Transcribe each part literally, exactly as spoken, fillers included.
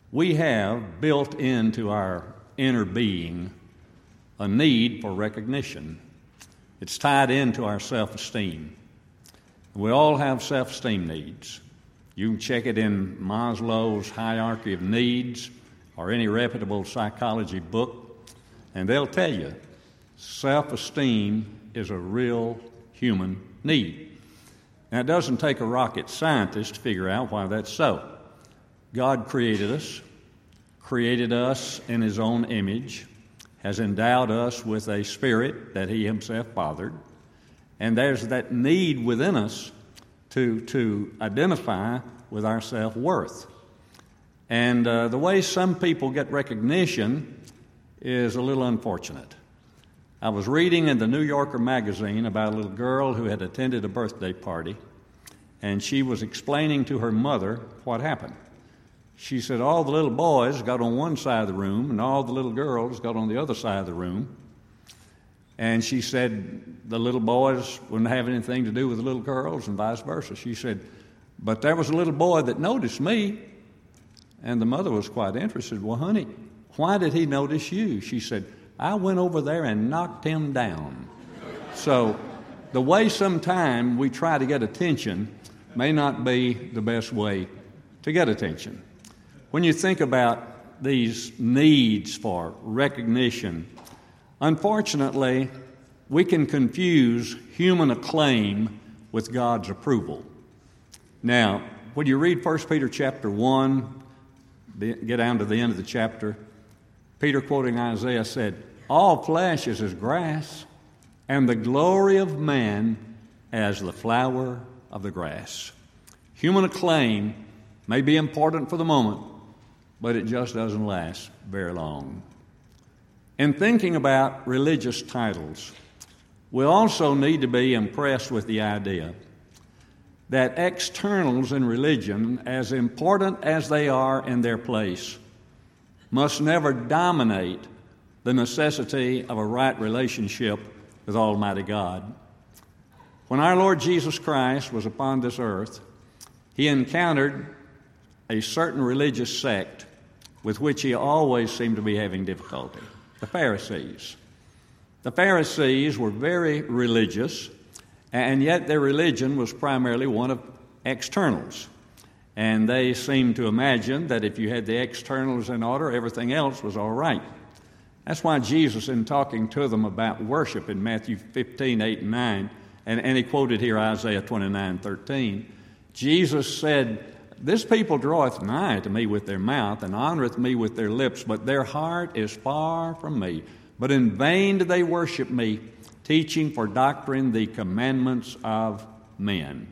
we have built into our inner being a need for recognition. It's tied into our self-esteem. We all have self-esteem needs. You can check it in Maslow's hierarchy of needs or any reputable psychology book, and they'll tell you self-esteem is a real human need. Now, it doesn't take a rocket scientist to figure out why that's so. God created us, created us in His own image, has endowed us with a spirit that He Himself fathered, and there's that need within us to, to identify with our self-worth. And uh, the way some people get recognition is a little unfortunate. I was reading in the New Yorker magazine about a little girl who had attended a birthday party, and she was explaining to her mother what happened. She said all the little boys got on one side of the room and all the little girls got on the other side of the room. And she said the little boys wouldn't have anything to do with the little girls and vice versa. She said, but there was a little boy that noticed me. And the mother was quite interested. Well, honey, why did he notice you? She said, I went over there and knocked him down. So the way sometime we try to get attention may not be the best way to get attention. When you think about these needs for recognition, unfortunately, we can confuse human acclaim with God's approval. Now, when you read First Peter chapter one, get down to the end of the chapter, Peter, quoting Isaiah, said, all flesh is as grass, and the glory of man as the flower of the grass. Human acclaim may be important for the moment, but it just doesn't last very long. In thinking about religious titles, we also need to be impressed with the idea that externals in religion, as important as they are in their place, must never dominate the necessity of a right relationship with Almighty God. When our Lord Jesus Christ was upon this earth, He encountered a certain religious sect with which He always seemed to be having difficulty, the Pharisees. The Pharisees were very religious, and yet their religion was primarily one of externals. And they seemed to imagine that if you had the externals in order, everything else was all right. That's why Jesus, in talking to them about worship in Matthew fifteen, eight, and nine, and, and he quoted here Isaiah twenty-nine, thirteen, Jesus said, this people draweth nigh to me with their mouth, and honoreth me with their lips, but their heart is far from me. But in vain do they worship me, teaching for doctrine the commandments of men.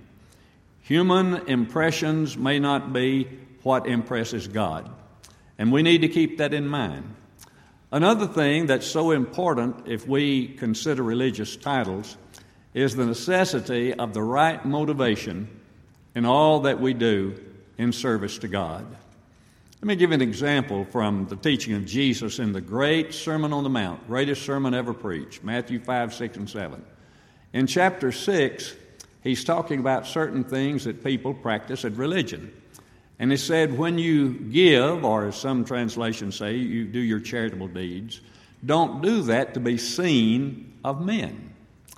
Human impressions may not be what impresses God, and we need to keep that in mind. Another thing that's so important if we consider religious titles is the necessity of the right motivation in all that we do in service to God. Let me give you an example from the teaching of Jesus in the great Sermon on the Mount, greatest sermon ever preached, Matthew five, six, and seven. In chapter six, he's talking about certain things that people practice in religion. And he said, when you give, or as some translations say, you do your charitable deeds, don't do that to be seen of men.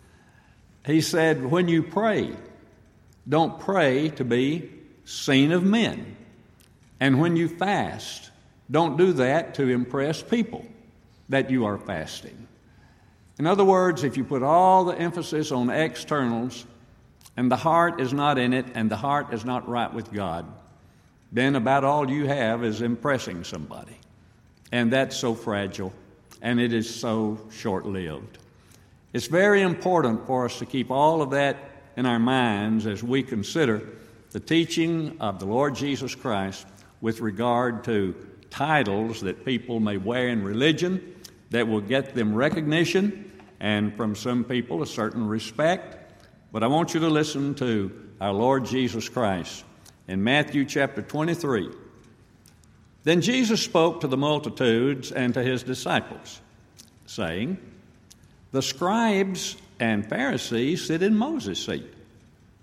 He said, when you pray, don't pray to be seen of men. And when you fast, don't do that to impress people that you are fasting. In other words, if you put all the emphasis on externals and the heart is not in it and the heart is not right with God, then about all you have is impressing somebody. And that's so fragile, and it is so short-lived. It's very important for us to keep all of that in our minds as we consider the teaching of the Lord Jesus Christ with regard to titles that people may wear in religion that will get them recognition and from some people a certain respect. But I want you to listen to our Lord Jesus Christ. In Matthew chapter twenty-three, then Jesus spoke to the multitudes and to his disciples, saying, the scribes and Pharisees sit in Moses' seat.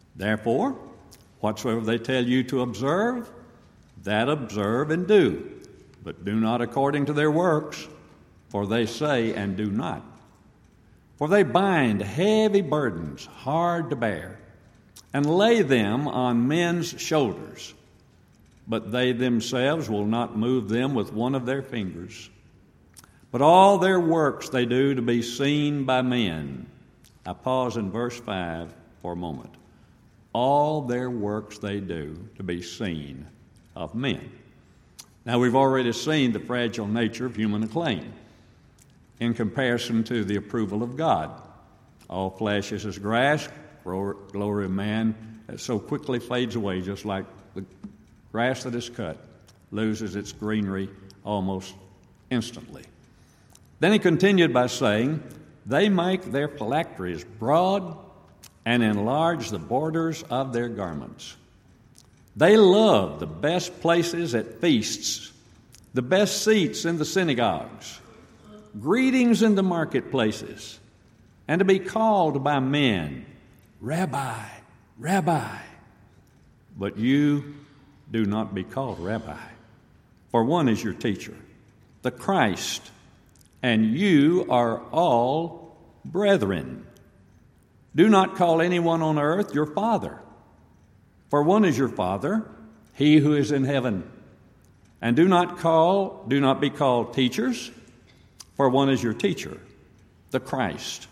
Therefore, whatsoever they tell you to observe, that observe and do, but do not according to their works, for they say and do not. For they bind heavy burdens, hard to bear, and lay them on men's shoulders, but they themselves will not move them with one of their fingers. But all their works they do to be seen by men. I pause in verse five for a moment. All their works they do to be seen of men. Now, we've already seen the fragile nature of human acclaim in comparison to the approval of God. All flesh is as grass, glory of man that so quickly fades away, just like the grass that is cut loses its greenery almost instantly. Then he continued by saying, they make their phylacteries broad and enlarge the borders of their garments. They love the best places at feasts, the best seats in the synagogues, greetings in the marketplaces, and to be called by men, Rabbi, Rabbi. But you do not be called Rabbi, for one is your teacher, the Christ, and you are all brethren. Do not call anyone on earth your father, for one is your Father, he who is in heaven. And do not call, do not be called teachers, for one is your teacher, the Christ.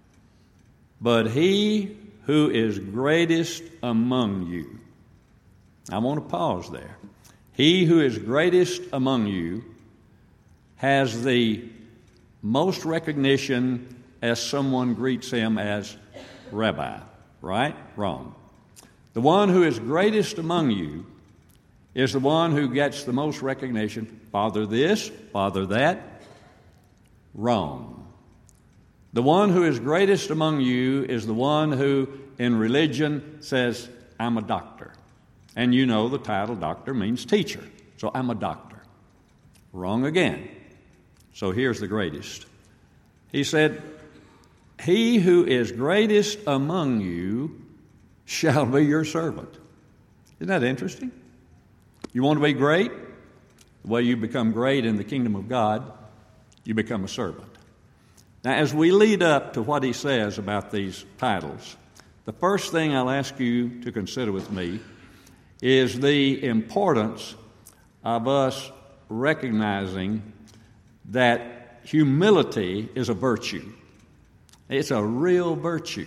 But he who is greatest among you. I want to pause there. He who is greatest among you has the most recognition as someone greets him as Rabbi. Right? Wrong. The one who is greatest among you is the one who gets the most recognition. Father this, Father that. Wrong. The one who is greatest among you is the one who, in religion, says, I'm a doctor. And you know the title doctor means teacher. So I'm a doctor. Wrong again. So here's the greatest. He said, he who is greatest among you shall be your servant. Isn't that interesting? You want to be great? The way you become great in the kingdom of God, you become a servant. Now, as we lead up to what he says about these titles, the first thing I'll ask you to consider with me is the importance of us recognizing that humility is a virtue. It's a real virtue.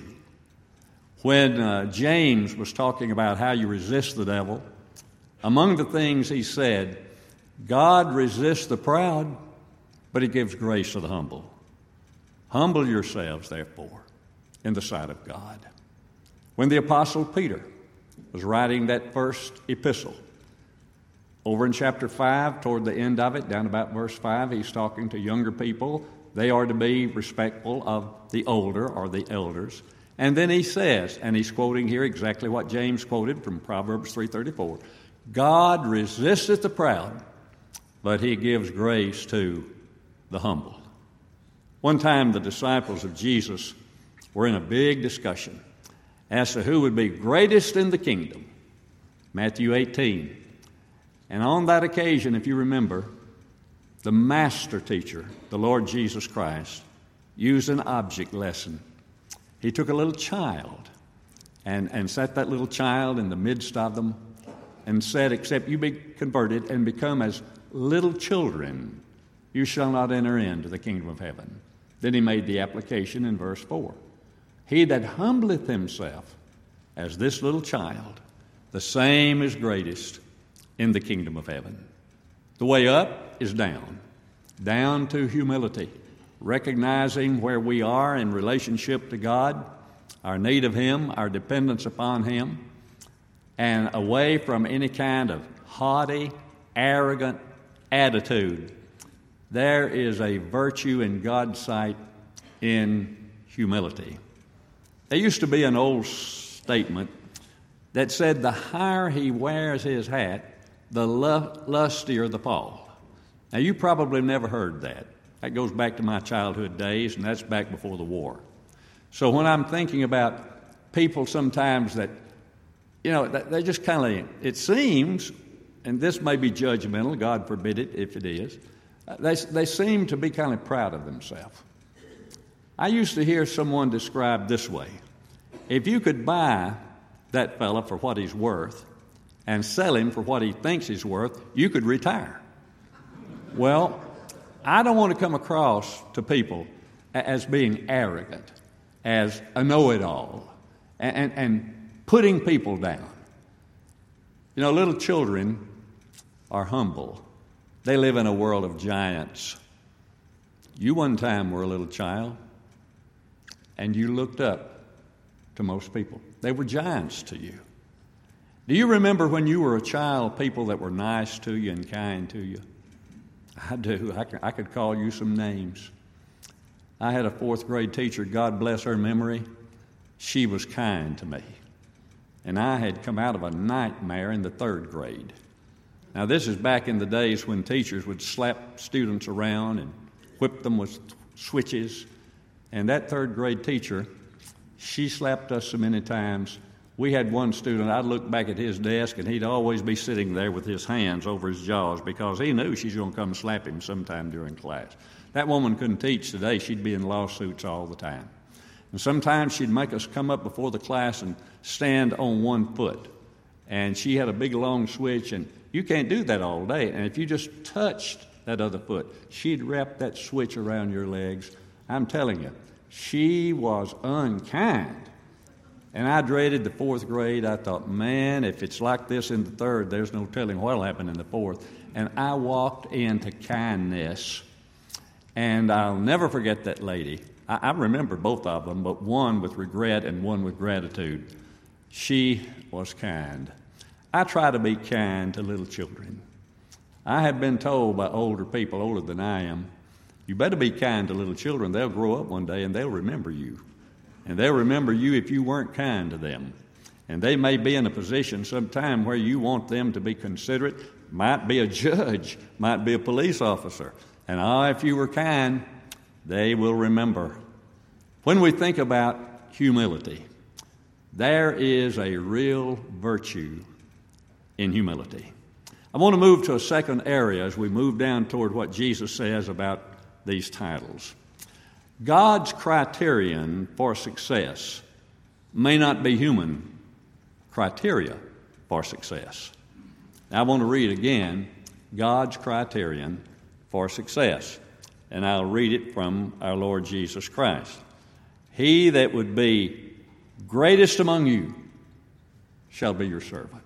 When uh, James was talking about how you resist the devil, among the things he said, God resists the proud, but he gives grace to the humble. Humble yourselves, therefore, in the sight of God. When the Apostle Peter was writing that first epistle, over in chapter five, toward the end of it, down about verse five, he's talking to younger people. They are to be respectful of the older or the elders. And then he says, and he's quoting here exactly what James quoted from Proverbs three thirty-four, God resisteth the proud, but he gives grace to the humble. One time the disciples of Jesus were in a big discussion as to who would be greatest in the kingdom. Matthew eighteen. And on that occasion, if you remember, the master teacher, the Lord Jesus Christ, used an object lesson. He took a little child and, and set that little child in the midst of them and said, except you be converted and become as little children, you shall not enter into the kingdom of heaven. Then he made the application in verse four. He that humbleth himself as this little child, the same is greatest in the kingdom of heaven. The way up is down, down to humility, recognizing where we are in relationship to God, our need of him, our dependence upon him, and away from any kind of haughty, arrogant attitude. There is a virtue in God's sight in humility. There used to be an old statement that said the higher he wears his hat, the lustier the fall. Now, you probably never heard that. That goes back to my childhood days, and that's back before the war. So when I'm thinking about people sometimes that, you know, they just kind of, it seems and this may be judgmental, God forbid it if it is, they, they seem to be kind of proud of themselves. I used to hear someone described this way: if you could buy that fella for what he's worth and sell him for what he thinks he's worth, you could retire. Well, I don't want to come across to people as being arrogant, as a know-it-all, and, and, and putting people down. You know, little children are humble. They live in a world of giants. You one time were a little child, and you looked up to most people. They were giants to you. Do you remember when you were a child, people that were nice to you and kind to you? I do. I, I could call you some names. I had a fourth grade teacher, God bless her memory. She was kind to me. And I had come out of a nightmare in the third grade. Now, this is back in the days when teachers would slap students around and whip them with switches. And that third grade teacher, she slapped us so many times. We had one student, I'd look back at his desk, and he'd always be sitting there with his hands over his jaws because he knew she's going to come slap him sometime during class. That woman couldn't teach today. She'd be in lawsuits all the time. And sometimes she'd make us come up before the class and stand on one foot. And she had a big, long switch, and you can't do that all day. And if you just touched that other foot, she'd wrap that switch around your legs. I'm telling you, she was unkind. And I dreaded the fourth grade. I thought, man, if it's like this in the third, there's no telling what will happen in the fourth. And I walked into kindness, and I'll never forget that lady. I, I remember both of them, but one with regret and one with gratitude. She was kind. I try to be kind to little children. I have been told by older people, older than I am, you better be kind to little children. They'll grow up one day and they'll remember you. And they'll remember you if you weren't kind to them. And they may be in a position sometime where you want them to be considerate. Might be a judge, might be a police officer. And oh, if you were kind, they will remember. When we think about humility, there is a real virtue in humility. I want to move to a second area as we move down toward what Jesus says about these titles. God's criterion for success may not be human criteria for success. Now, I want to read again God's criterion for success, and I'll read it from our Lord Jesus Christ. He that would be greatest among you shall be your servant.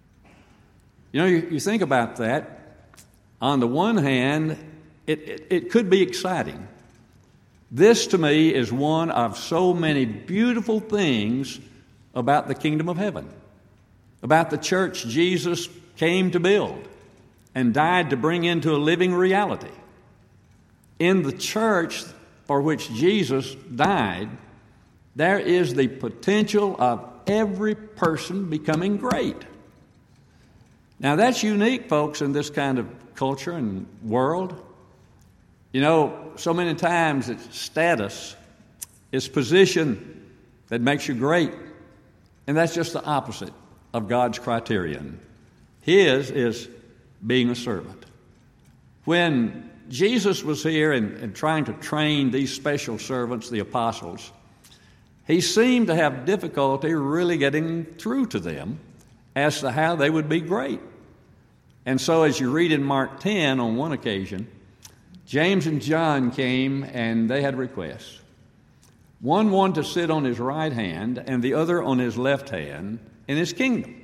You know, you, you think about that. On the one hand, it, it, it could be exciting. This, to me, is one of so many beautiful things about the kingdom of heaven, about the church Jesus came to build and died to bring into a living reality. In the church for which Jesus died, there is the potential of every person becoming great. Now, that's unique, folks, in this kind of culture and world. You know, so many times it's status, it's position that makes you great. And that's just the opposite of God's criterion. His is being a servant. When Jesus was here and, and trying to train these special servants, the apostles, he seemed to have difficulty really getting through to them as to how they would be great. And so as you read in Mark ten on one occasion, James and John came and they had requests. One wanted to sit on his right hand and the other on his left hand in his kingdom.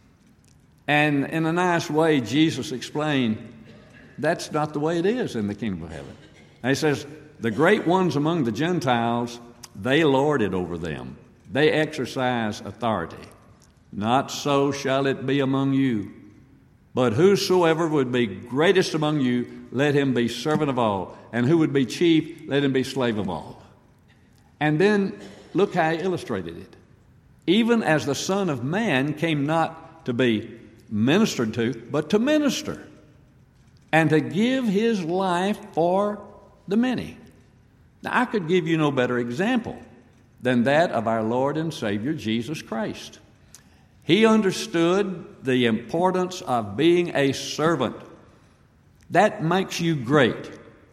And in a nice way, Jesus explained, that's not the way it is in the kingdom of heaven. And he says, the great ones among the Gentiles, they lord it over them. They exercise authority. Not so shall it be among you. But whosoever would be greatest among you, let him be servant of all. And who would be chief, let him be slave of all. And then look how he illustrated it. Even as the Son of Man came not to be ministered to, but to minister, and to give his life for the many. Now, I could give you no better example than that of our Lord and Savior, Jesus Christ. He understood the importance of being a servant. That makes you great.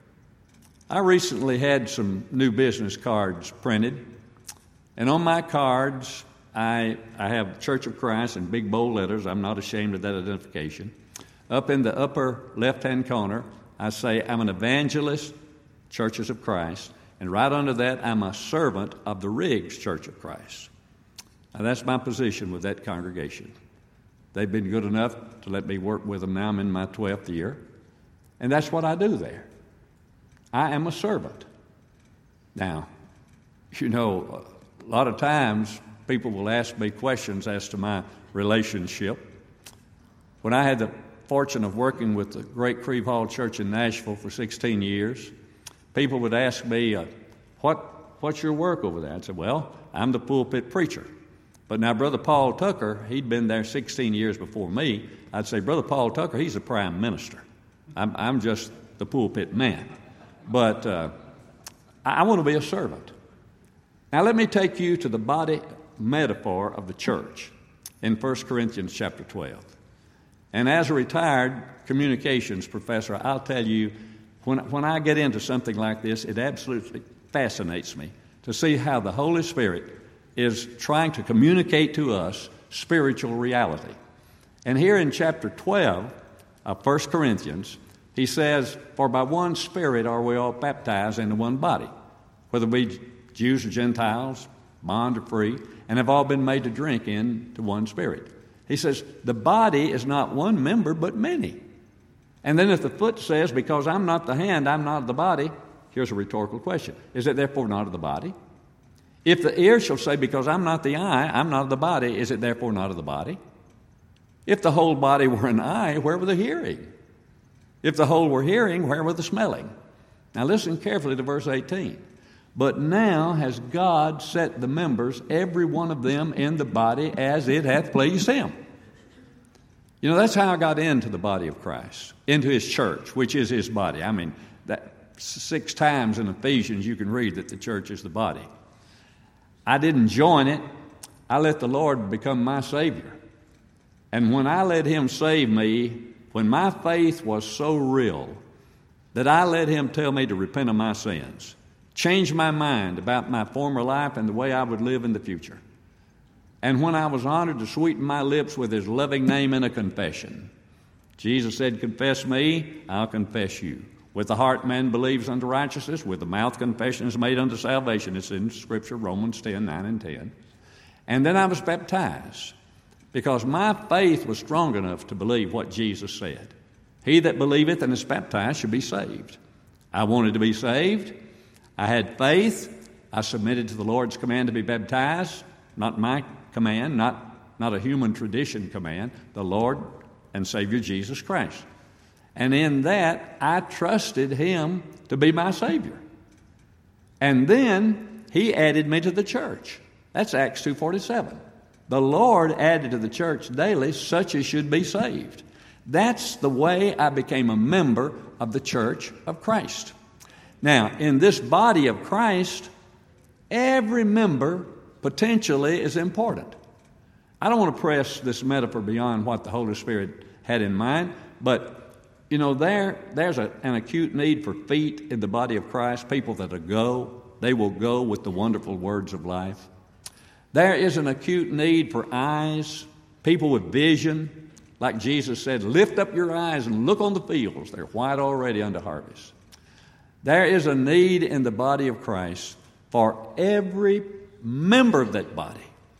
I recently had some new business cards printed, and on my cards, I, I have Church of Christ in big bold letters. I'm not ashamed of that identification. Up in the upper left-hand corner, I say, I'm an evangelist, Churches of Christ, and right under that, I'm a servant of the Riggs Church of Christ. Now, that's my position with that congregation. They've been good enough to let me work with them. Now I'm in my twelfth year, and that's what I do there. I am a servant. Now, you know, a lot of times people will ask me questions as to my relationship. When I had the fortune of working with the Great Creve Hall Church in Nashville for sixteen years, people would ask me, uh, what, what's your work over there? I'd say, well, I'm the pulpit preacher. But now Brother Paul Tucker, he'd been there sixteen years before me. I'd say, Brother Paul Tucker, he's the prime minister. I'm, I'm just the pulpit man. But uh, I, I want to be a servant. Now let me take you to the body metaphor of the church in First Corinthians chapter twelve. And as a retired communications professor, I'll tell you, when, when I get into something like this, it absolutely fascinates me to see how the Holy Spirit is trying to communicate to us spiritual reality. And here in chapter twelve of First Corinthians, he says, for by one Spirit are we all baptized into one body, whether we be Jews or Gentiles, bond or free, and have all been made to drink into one Spirit. He says, the body is not one member, but many. And then if the foot says, because I'm not the hand, I'm not of the body, here's a rhetorical question. Is it therefore not of the body? If the ear shall say, because I'm not the eye, I'm not of the body, is it therefore not of the body? If the whole body were an eye, where were the hearing? If the whole were hearing, where were the smelling? Now listen carefully to verse eighteen. But now has God set the members, every one of them, in the body as it hath pleased him. You know, that's how I got into the body of Christ, into his church, which is his body. I mean, that six times in Ephesians you can read that the church is the body. I didn't join it. I let the Lord become my Savior. And when I let him save me, when my faith was so real that I let him tell me to repent of my sins, change my mind about my former life and the way I would live in the future. And when I was honored to sweeten my lips with his loving name in a confession, Jesus said, confess me, I'll confess you. With the heart man believes unto righteousness, with the mouth confession is made unto salvation. It's in Scripture, Romans ten, nine and ten. And then I was baptized because my faith was strong enough to believe what Jesus said. He that believeth and is baptized shall be saved. I wanted to be saved. I had faith. I submitted to the Lord's command to be baptized. Not my command, not, not a human tradition command, the Lord and Savior Jesus Christ. And in that, I trusted him to be my Savior. And then he added me to the church. That's Acts two forty-seven. The Lord added to the church daily such as should be saved. That's the way I became a member of the church of Christ. Now, in this body of Christ, every member potentially is important. I don't want to press this metaphor beyond what the Holy Spirit had in mind, but, you know, there there's a, an acute need for feet in the body of Christ, people that will go. They will go with the wonderful words of life. There is an acute need for eyes, people with vision. Like Jesus said, lift up your eyes and look on the fields. They're white already unto harvest. There is a need in the body of Christ for every member of that body.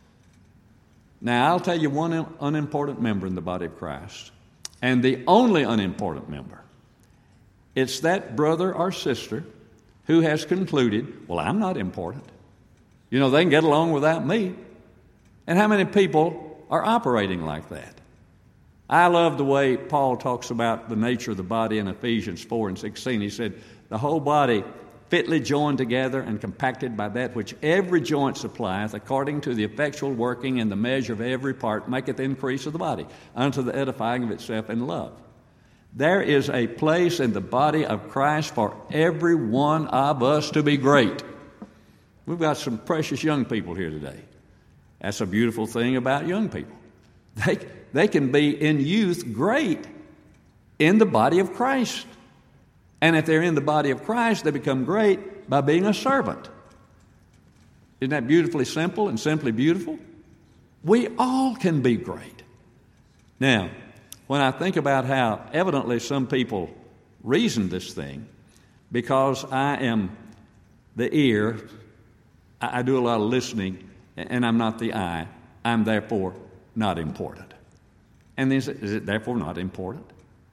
Now, I'll tell you one unimportant member in the body of Christ, and the only unimportant member. It's that brother or sister who has concluded, well, I'm not important. You know, they can get along without me. And how many people are operating like that? I love the way Paul talks about the nature of the body in Ephesians four and sixteen. He said, the whole body fitly joined together and compacted by that which every joint supplieth, according to the effectual working and the measure of every part, maketh increase of the body, unto the edifying of itself in love. There is a place in the body of Christ for every one of us to be great. We've got some precious young people here today. That's a beautiful thing about young people. They, they can be in youth great in the body of Christ. And if they're in the body of Christ, they become great by being a servant. Isn't that beautifully simple and simply beautiful? We all can be great. Now, when I think about how evidently some people reason this thing, because I am the ear, I do a lot of listening, and I'm not the eye, I'm therefore not important. And is it, is it therefore not important?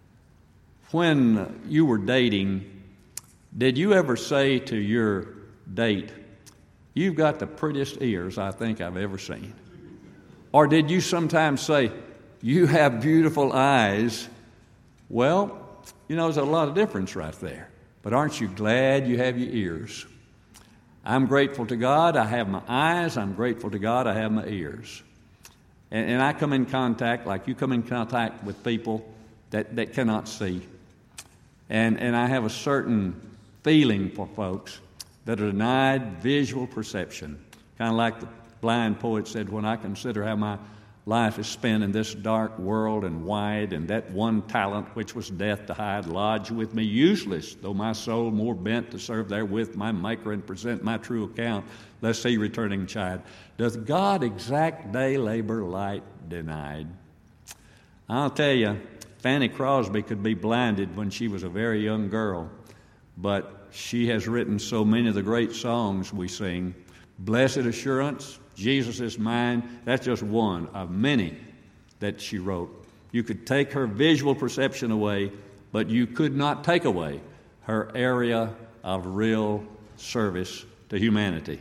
When you were dating, did you ever say to your date, "You've got the prettiest ears I think I've ever seen"? Or did you sometimes say, "You have beautiful eyes"? Well, you know, there's a lot of difference right there. But aren't you glad you have your ears? I'm grateful to God I have my eyes. I'm grateful to God I have my ears. And, and I come in contact, like you come in contact with people that, that cannot see. And, and I have a certain feeling for folks that are denied visual perception. Kind of like the blind poet said, "When I consider how my life is spent in this dark world and wide, and that one talent which was death to hide lodged with me useless, though my soul more bent to serve therewith my Maker and present my true account, lest he returning chide. Doth God exact day labor light denied?" I'll tell you, Fanny Crosby could be blinded when she was a very young girl, but she has written so many of the great songs we sing. Blessed Assurance, Jesus is Mine, that's just one of many that she wrote. You could take her visual perception away, but you could not take away her area of real service to humanity.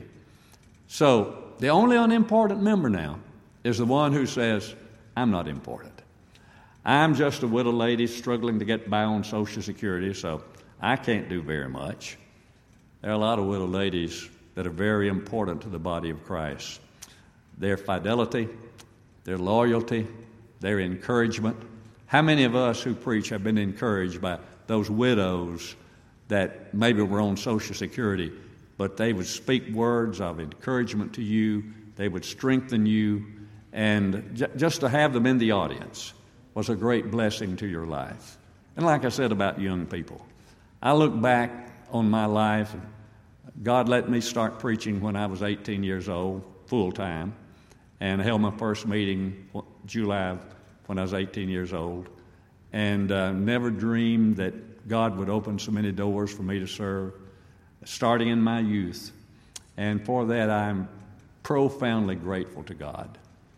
So the only unimportant member now is the one who says, "I'm not important. I'm just a widow lady struggling to get by on Social Security, so I can't do very much." There are a lot of widow ladies that are very important to the body of Christ. Their fidelity, their loyalty, their encouragement. How many of us who preach have been encouraged by those widows that maybe were on Social Security, but they would speak words of encouragement to you, they would strengthen you, and j- just to have them in the audience was a great blessing to your life. And like I said about young people, I look back on my life. God let me start preaching when I was eighteen years old, full time, and I held my first meeting July when I was eighteen years old, and uh, never dreamed that God would open so many doors for me to serve, starting in my youth. And for that, I'm profoundly grateful to God.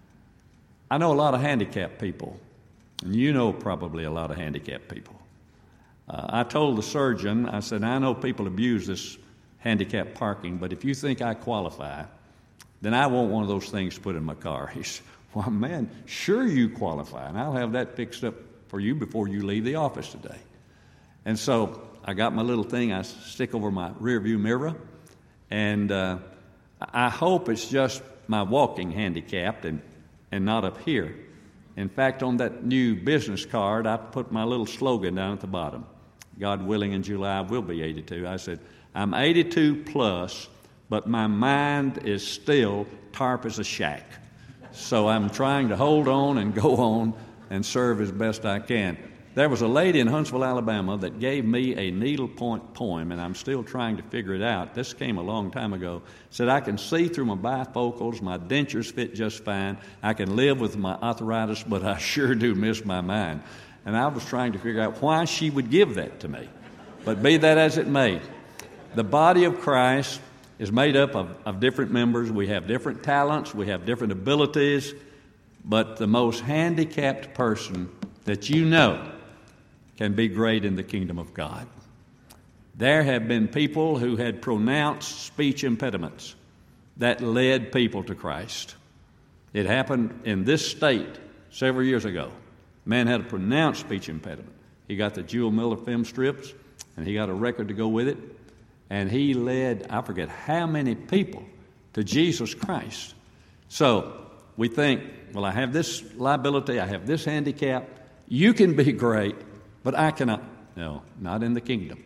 I know a lot of handicapped people, and you know probably a lot of handicapped people. Uh, I told the surgeon, I said, "I know people abuse this handicapped parking, but if you think I qualify, then I want one of those things put in my car." He said, "Well, man, sure you qualify, and I'll have that fixed up for you before you leave the office today." And so I got my little thing I stick over my rearview mirror, and uh, I hope it's just my walking handicap and, and not up here. In fact, on that new business card, I put my little slogan down at the bottom. God willing, in July I will be eighty-two. I said, "I'm eighty-two plus, but my mind is still tarp as a shack. So I'm trying to hold on and go on and serve as best I can." There was a lady in Huntsville, Alabama, that gave me a needlepoint poem, and I'm still trying to figure it out. This came a long time ago. Said, "I can see through my bifocals, my dentures fit just fine. I can live with my arthritis, but I sure do miss my mind." And I was trying to figure out why she would give that to me. But be that as it may, the body of Christ is made up of, of different members. We have different talents. We have different abilities. But the most handicapped person that you know can be great in the kingdom of God. There have been people who had pronounced speech impediments that led people to Christ. It happened in this state several years ago. A man had a pronounced speech impediment. He got the Jewel Miller film strips, and he got a record to go with it. And he led, I forget how many people, to Jesus Christ. So we think, well, I have this liability, I have this handicap. You can be great, but I cannot. No, not in the kingdom.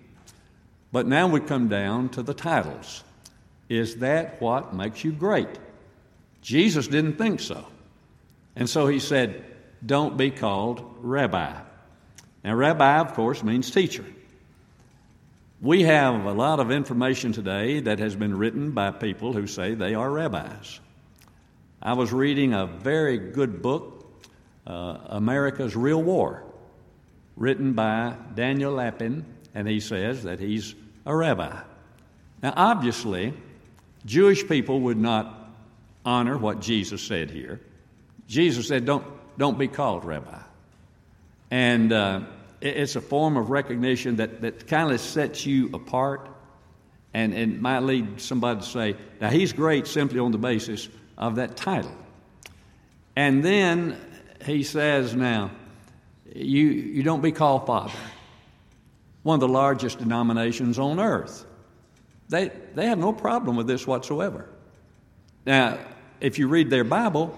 But now we come down to the titles. Is that what makes you great? Jesus didn't think so. And so he said, don't be called rabbi. Now, rabbi, of course, means teacher. We have a lot of information today that has been written by people who say they are rabbis. I was reading a very good book, uh, America's Real War, written by Daniel Lapin, and he says that he's a rabbi. Now, obviously, Jewish people would not honor what Jesus said here. Jesus said, don't, don't be called rabbi. And uh, it's a form of recognition that, that kind of sets you apart, and, and might lead somebody to say, now he's great simply on the basis of that title. And then he says, now, you, you don't be called father. One of the largest denominations on earth. They, they have no problem with this whatsoever. Now, if you read their Bible,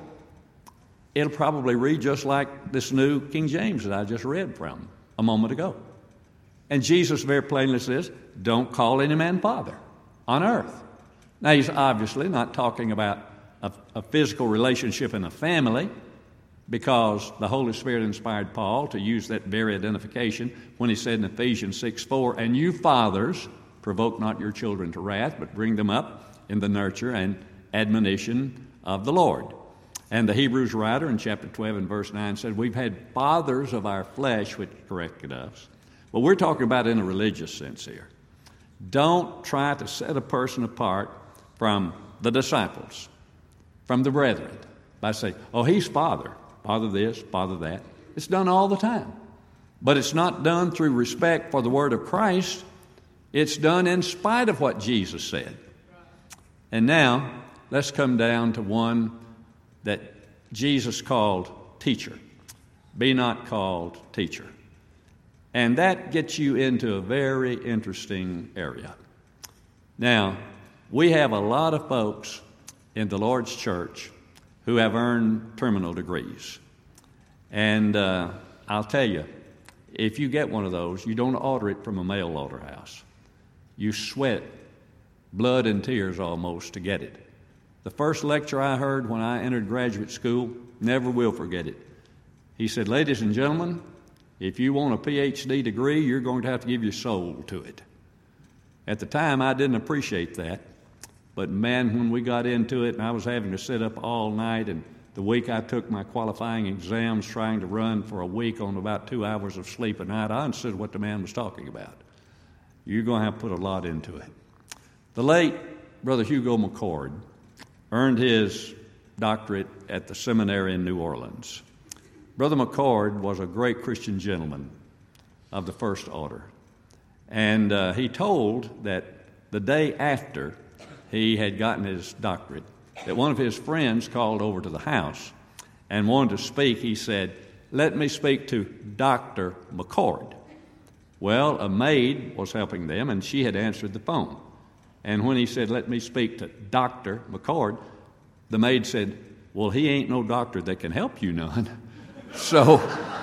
it'll probably read just like this new King James that I just read from a moment ago. And Jesus very plainly says, don't call any man father on earth. Now, he's obviously not talking about a, a physical relationship in a family, because the Holy Spirit inspired Paul to use that very identification when he said in Ephesians six four, and you fathers, provoke not your children to wrath, but bring them up in the nurture and admonition of the Lord. And the Hebrews writer in chapter twelve and verse nine said, we've had fathers of our flesh which corrected us. But we're talking about in a religious sense here. Don't try to set a person apart from the disciples, from the brethren, by saying, oh, he's father, father this, father that. It's done all the time. But it's not done through respect for the word of Christ. It's done in spite of what Jesus said. And now, let's come down to one that Jesus called teacher. Be not called teacher. And that gets you into a very interesting area. Now, we have a lot of folks in the Lord's church who have earned terminal degrees. And uh, I'll tell you, if you get one of those, you don't order it from a mail order house. You sweat blood and tears almost to get it. The first lecture I heard when I entered graduate school, never will forget it. He said, ladies and gentlemen, if you want a P H D degree, you're going to have to give your soul to it. At the time, I didn't appreciate that. But man, when we got into it and I was having to sit up all night, and the week I took my qualifying exams trying to run for a week on about two hours of sleep a night, I understood what the man was talking about. You're going to have to put a lot into it. The late Brother Hugo McCord earned his doctorate at the seminary in New Orleans. Brother McCord was a great Christian gentleman of the first order. And uh, he told that the day after he had gotten his doctorate, that one of his friends called over to the house and wanted to speak. He said, let me speak to Doctor McCord. Well, a maid was helping them, and she had answered the phone. And when he said, let me speak to Doctor McCord, the maid said, well, he ain't no doctor that can help you none. So,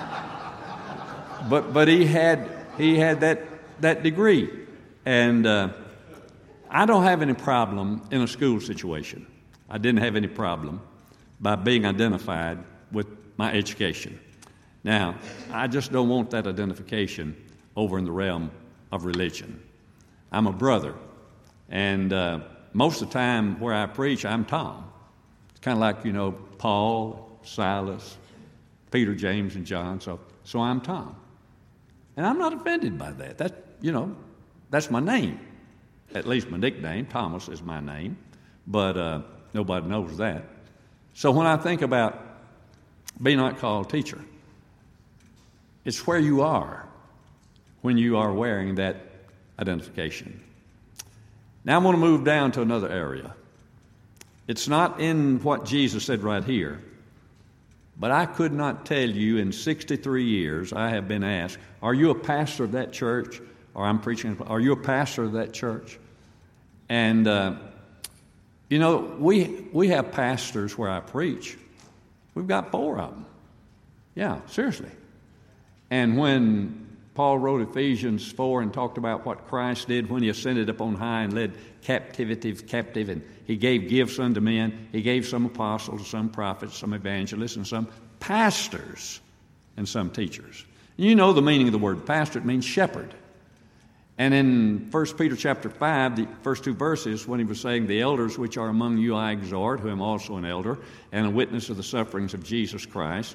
but but he had he had that, that degree. And uh, I don't have any problem in a school situation. I didn't have any problem by being identified with my education. Now, I just don't want that identification over in the realm of religion. I'm a brother, and uh, most of the time where I preach, I'm Tom. It's kind of like, you know, Paul, Silas, Peter, James, and John, so so I'm Tom. And I'm not offended by that. That, you know, that's my name. At least my nickname, Thomas, is my name, but uh, nobody knows that. So when I think about be not called teacher, it's where you are when you are wearing that identification. Now I'm going to move down to another area. It's not in what Jesus said right here, but I could not tell you in sixty-three years I have been asked, are you a pastor of that church? Or I'm preaching, are you a pastor of that church? And, uh, you know, we we have pastors where I preach. We've got four of them. Yeah, seriously. And when Paul wrote Ephesians four and talked about what Christ did when he ascended up on high and led captivity captive, and he gave gifts unto men. He gave some apostles, some prophets, some evangelists, and some pastors, and some teachers. You know the meaning of the word pastor. It means shepherd. And in First Peter chapter five, the first two verses, when he was saying, the elders which are among you I exhort, who am also an elder, and a witness of the sufferings of Jesus Christ,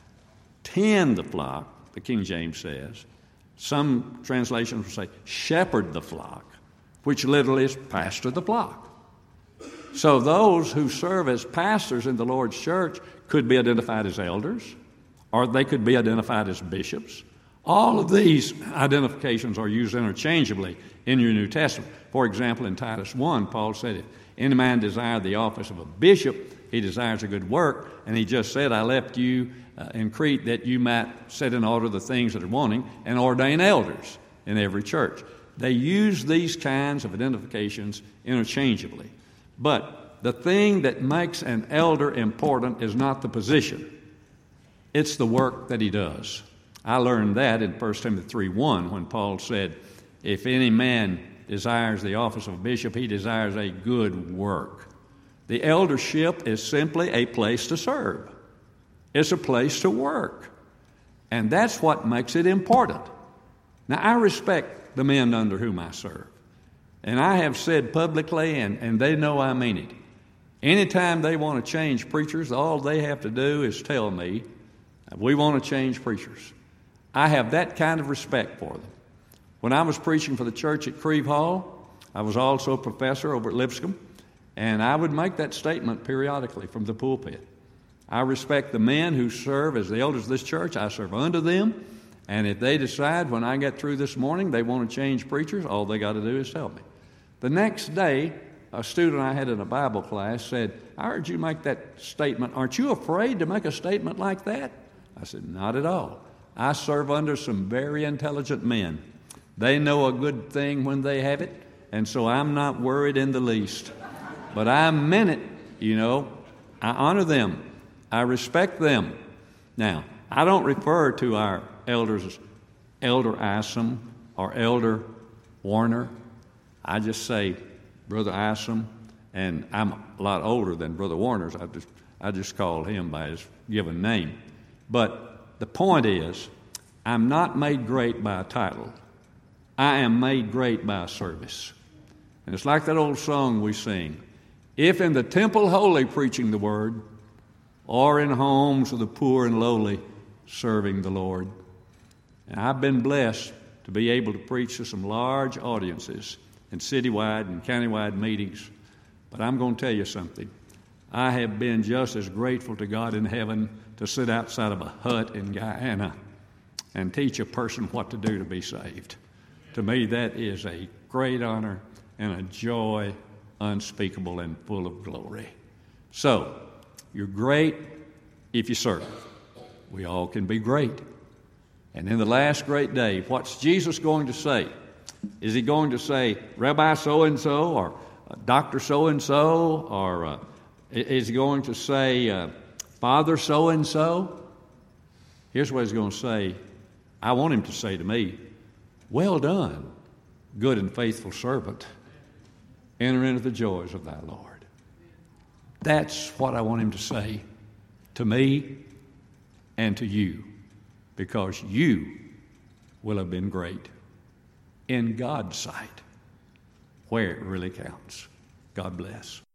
tend the flock, the King James says. Some translations will say, shepherd the flock, which literally is pastor the flock. So those who serve as pastors in the Lord's church could be identified as elders, or they could be identified as bishops. All of these identifications are used interchangeably in your New Testament. For example, in Titus one, Paul said, if any man desire the office of a bishop, he desires a good work. And he just said, I left you uh, in Crete that you might set in order the things that are wanting and ordain elders in every church. They use these kinds of identifications interchangeably. But the thing that makes an elder important is not the position. It's the work that he does. I learned that in First Timothy three one when Paul said, if any man desires the office of a bishop, he desires a good work. The eldership is simply a place to serve. It's a place to work. And that's what makes it important. Now, I respect the men under whom I serve. And I have said publicly, and, and they know I mean it, anytime they want to change preachers, all they have to do is tell me, we want to change preachers. I have that kind of respect for them. When I was preaching for the church at Creve Hall, I was also a professor over at Lipscomb, and I would make that statement periodically from the pulpit. I respect the men who serve as the elders of this church. I serve unto them, and if they decide when I get through this morning they want to change preachers, all they got to do is tell me. The next day, a student I had in a Bible class said, I heard you make that statement. Aren't you afraid to make a statement like that? I said, not at all. I serve under some very intelligent men. They know a good thing when they have it, and so I'm not worried in the least. But I meant it, you know. I honor them. I respect them. Now, I don't refer to our elders as Elder Isom or Elder Warner. I just say Brother Isom, and I'm a lot older than Brother Warner's. I just, I just call him by his given name. But the point is, I'm not made great by a title. I am made great by a service. And it's like that old song we sing. If in the temple holy preaching the word, or in homes of the poor and lowly serving the Lord. And I've been blessed to be able to preach to some large audiences in citywide and countywide meetings. But I'm going to tell you something. I have been just as grateful to God in heaven to sit outside of a hut in Guyana and teach a person what to do to be saved. To me, that is a great honor and a joy unspeakable and full of glory. So, you're great if you serve. We all can be great. And in the last great day, what's Jesus going to say? Is he going to say, Rabbi so-and-so, or uh, Doctor so-and-so, or uh, is he going to say, uh, Father so-and-so? Here's what he's going to say. I want him to say to me, well done, good and faithful servant. Enter into the joys of thy Lord. That's what I want him to say to me and to you, because you will have been great in God's sight, where it really counts. God bless.